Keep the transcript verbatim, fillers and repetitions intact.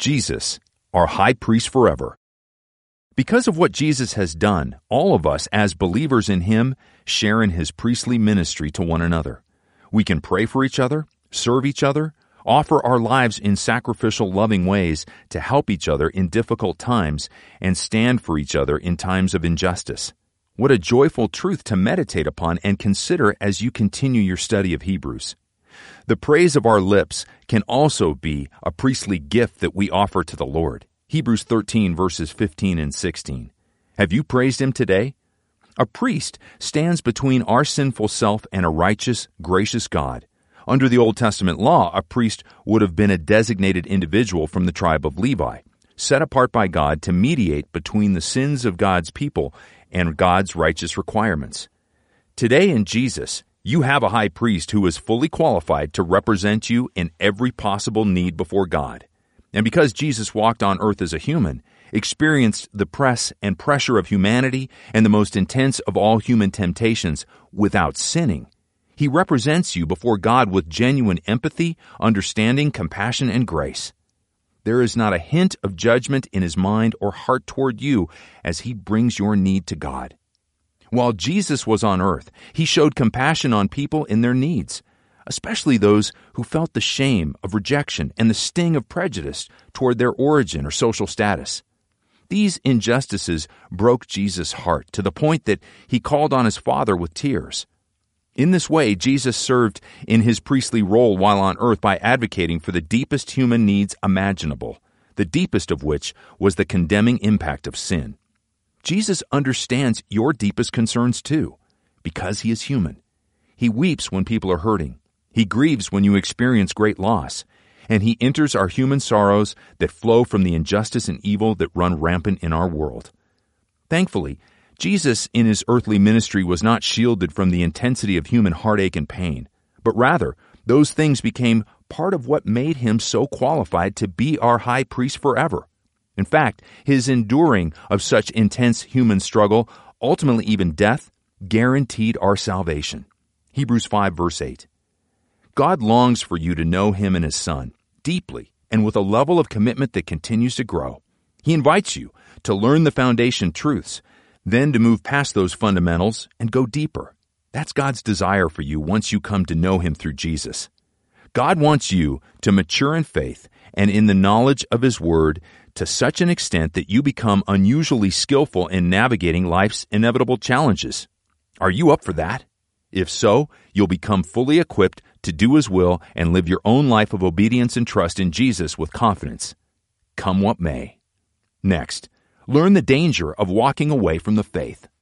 Jesus, our high priest forever. Because of what Jesus has done, all of us as believers in Him share in His priestly ministry to one another. We can pray for each other, serve each other, offer our lives in sacrificial, loving ways to help each other in difficult times, and stand for each other in times of injustice. What a joyful truth to meditate upon and consider as you continue your study of Hebrews. The praise of our lips can also be a priestly gift that we offer to the Lord. Hebrews thirteen, verses fifteen and sixteen. Have you praised Him today? A priest stands between our sinful self and a righteous, gracious God. Under the Old Testament law, a priest would have been a designated individual from the tribe of Levi, set apart by God to mediate between the sins of God's people and God's righteous requirements. Today in Jesus, you have a high priest who is fully qualified to represent you in every possible need before God. And because Jesus walked on earth as a human, experienced the press and pressure of humanity and the most intense of all human temptations without sinning, He represents you before God with genuine empathy, understanding, compassion, and grace. There is not a hint of judgment in His mind or heart toward you as He brings your need to God. While Jesus was on earth, He showed compassion on people in their needs, especially those who felt the shame of rejection and the sting of prejudice toward their origin or social status. These injustices broke Jesus' heart to the point that He called on His Father with tears. In this way, Jesus served in His priestly role while on earth by advocating for the deepest human needs imaginable, the deepest of which was the condemning impact of sin. Jesus understands your deepest concerns too, because He is human. He weeps when people are hurting. He grieves when you experience great loss. And He enters our human sorrows that flow from the injustice and evil that run rampant in our world. Thankfully, Jesus in His earthly ministry was not shielded from the intensity of human heartache and pain, but rather, those things became part of what made Him so qualified to be our high priest forever. In fact, His enduring of such intense human struggle, ultimately even death, guaranteed our salvation. Hebrews five, verse eight. God longs for you to know Him and His Son deeply and with a level of commitment that continues to grow. He invites you to learn the foundation truths, then to move past those fundamentals and go deeper. That's God's desire for you once you come to know Him through Jesus. God wants you to mature in faith and in the knowledge of His Word to such an extent that you become unusually skillful in navigating life's inevitable challenges. Are you up for that? If so, you'll become fully equipped to do His will and live your own life of obedience and trust in Jesus with confidence. Come what may. Next, learn the danger of walking away from the faith.